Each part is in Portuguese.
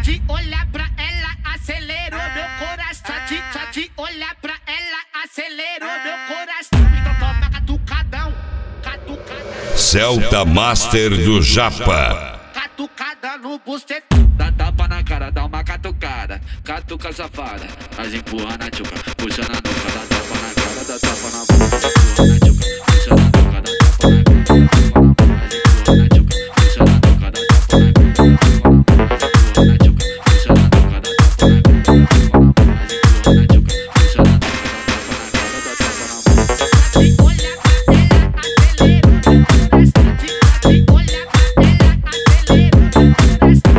de olhar pra ela, acelerou meu coração. De olhar pra ela, acelerou meu coração. Então toma catucadão, catucadão. Celta Master do Japa. Catucada no bucetão. Dá tapa na cara, dá uma catucada. Catuca safada, mas empurra na tchuca. Puxa na nuca, dá tapa na cara, dá tapa na boca. Empurra na tchuca, puxa na nuca, dá tapa na cara, dá tapa na boca. Mas empurra na tchuca, puxa na nuca, dá tapa na cara, dá tapa na boca. Empurra na tchuca, puxa na nuca, dá tapa na cara, dá tapa na boca. Mas empurra na tchuca, puxa na nuca, dá tapa na cara, dá tapa na boca. De olhar pra ela, acelerou meu coração. De olhar pra ela, acelerou meu coração.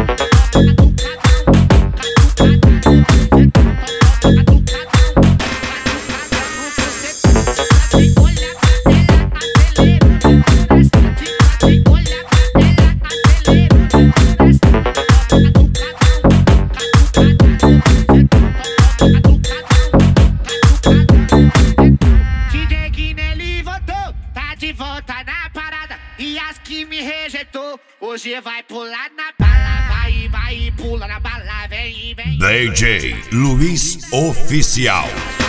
Volta na parada e as que me rejeitou hoje vai pular na bala, vai e pula na bala, vem. DJ Luiz Oficial.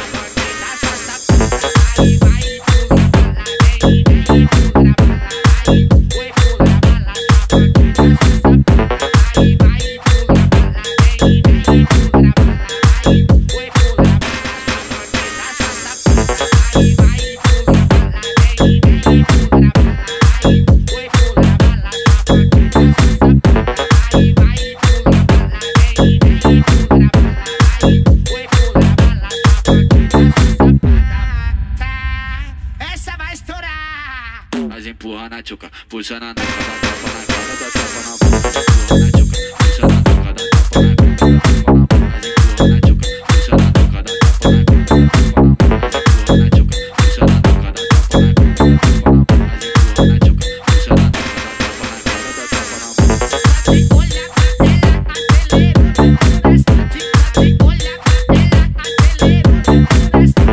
Essa vai estourar. Mas empurra na tchuca, puxa na nuca, dá tapa na cara, dá tapa na boca. Empurra na tchuca, puxa na nuca, dá tapa na cara, dá tapa na boca. Mas empurra na tchuca, puxa na nuca, dá tapa na cara, dá tapa na boca. Mas empurra na tchuca, puxa na nuca, dá tapa na cara, dá tapa na boca. Mas empurra na tchuca, puxa na nuca, dá tapa na cara, dá tapa na boca. De olhar pra ela, acelerou meu coração. De olhar pra ela, acelerou meu coração.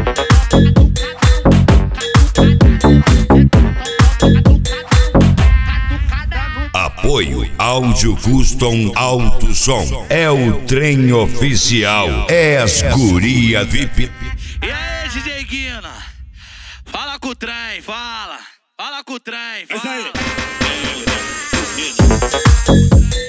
Apoio Áudio Custom Alto Som. É o trem oficial. É as guria VIP. E aí, DJ Guina? Fala com o trem, fala. Fala com o trem, fala. É isso aí.